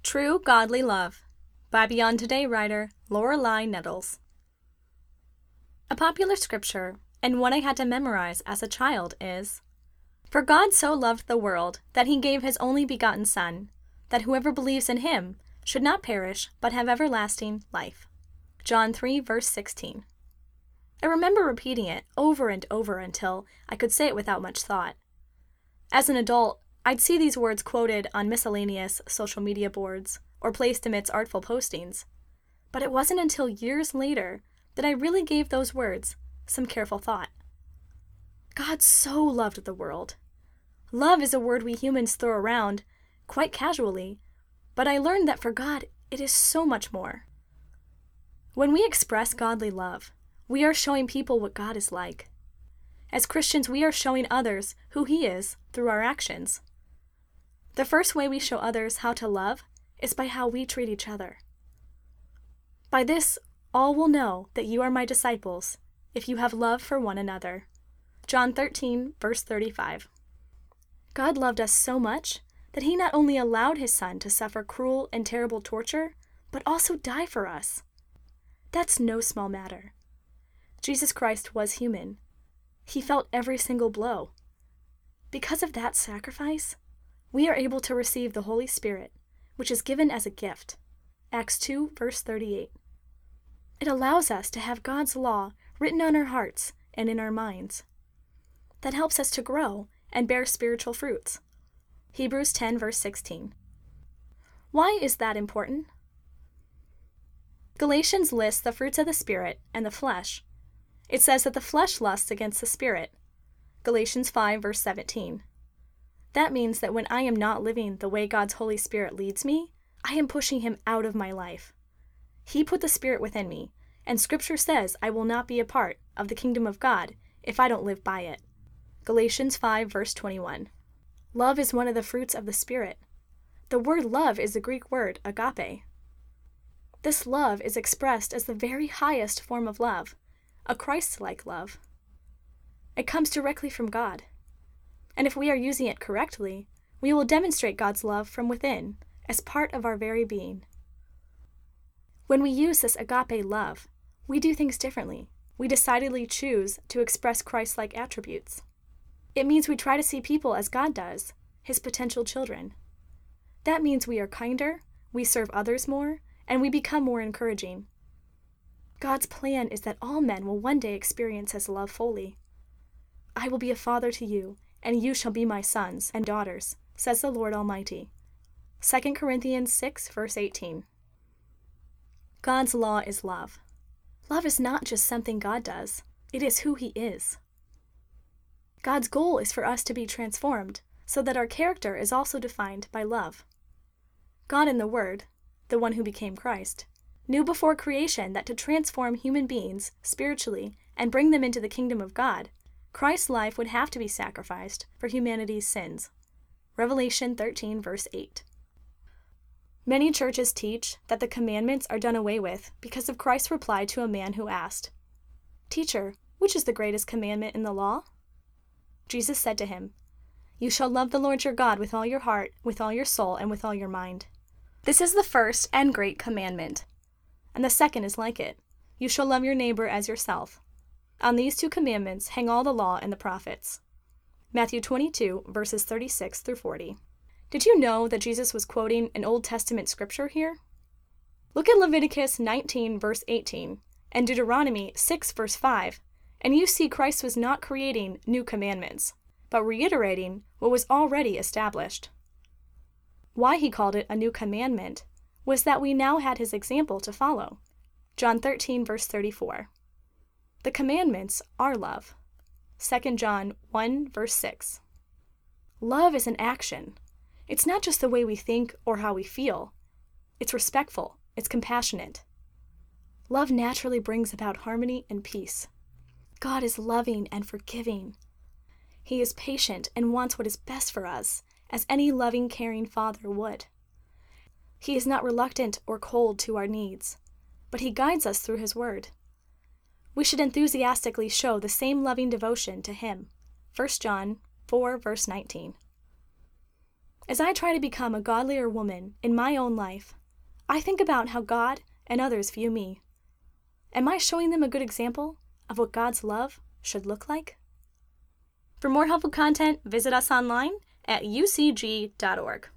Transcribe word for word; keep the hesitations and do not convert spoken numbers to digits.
True Godly Love by Beyond Today writer Lorelei Nettles. A popular scripture, and one I had to memorize as a child, is, "For God so loved the world that he gave his only begotten Son, that whoever believes in him should not perish but have everlasting life." John three, verse sixteen. I remember repeating it over and over until I could say it without much thought. As an adult, I'd see these words quoted on miscellaneous social media boards or placed amidst artful postings, but it wasn't until years later that I really gave those words some careful thought. God so loved the world. Love is a word we humans throw around quite casually, but I learned that for God, it is so much more. When we express godly love, we are showing people what God is like. As Christians, we are showing others who He is through our actions. The first way we show others how to love is by how we treat each other. By this, all will know that you are my disciples, if you have love for one another. John thirteen, verse thirty-five. God loved us so much that He not only allowed His Son to suffer cruel and terrible torture, but also die for us. That's no small matter. Jesus Christ was human. He felt every single blow. Because of that sacrifice, we are able to receive the Holy Spirit, which is given as a gift. Acts two, verse thirty-eight. It allows us to have God's law written on our hearts and in our minds. That helps us to grow and bear spiritual fruits. Hebrews ten, verse sixteen. Why is that important? Galatians lists the fruits of the Spirit and the flesh. It says that the flesh lusts against the Spirit. Galatians five, verse seventeen. That means that when I am not living the way God's Holy Spirit leads me, I am pushing Him out of my life. He put the Spirit within me, and Scripture says I will not be a part of the kingdom of God if I don't live by it. Galatians five, verse twenty-one. Love is one of the fruits of the Spirit. The word love is the Greek word agape. This love is expressed as the very highest form of love, a Christ-like love. It comes directly from God. And if we are using it correctly, we will demonstrate God's love from within as part of our very being. When we use this agape love, we do things differently. We decidedly choose to express Christ-like attributes. It means we try to see people as God does, His potential children. That means we are kinder, we serve others more, and we become more encouraging. God's plan is that all men will one day experience His love fully. I will be a father to you, and you shall be my sons and daughters, says the Lord Almighty. Second Corinthians six, verse eighteen. God's law is love. Love is not just something God does, it is who He is. God's goal is for us to be transformed, so that our character is also defined by love. God in the Word, the one who became Christ, knew before creation that to transform human beings spiritually and bring them into the kingdom of God, Christ's life would have to be sacrificed for humanity's sins. Revelation thirteen, verse eight. Many churches teach that the commandments are done away with because of Christ's reply to a man who asked, "Teacher, which is the greatest commandment in the law?" Jesus said to him, "You shall love the Lord your God with all your heart, with all your soul, and with all your mind. This is the first and great commandment. And the second is like it. You shall love your neighbor as yourself. On these two commandments hang all the law and the prophets." Matthew twenty-two, verses thirty-six through forty. Did you know that Jesus was quoting an Old Testament scripture here? Look at Leviticus nineteen, verse eighteen, and Deuteronomy six, verse five, and you see Christ was not creating new commandments, but reiterating what was already established. Why He called it a new commandment was that we now had His example to follow. John thirteen, verse thirty-four. The commandments are love. Second John one, verse six. Love is an action. It's not just the way we think or how we feel. It's respectful. It's compassionate. Love naturally brings about harmony and peace. God is loving and forgiving. He is patient and wants what is best for us, as any loving, caring father would. He is not reluctant or cold to our needs, but He guides us through His word. We should enthusiastically show the same loving devotion to Him. First John four, verse nineteen. As I try to become a godlier woman in my own life, I think about how God and others view me. Am I showing them a good example of what God's love should look like? For more helpful content, visit us online at u c g dot org.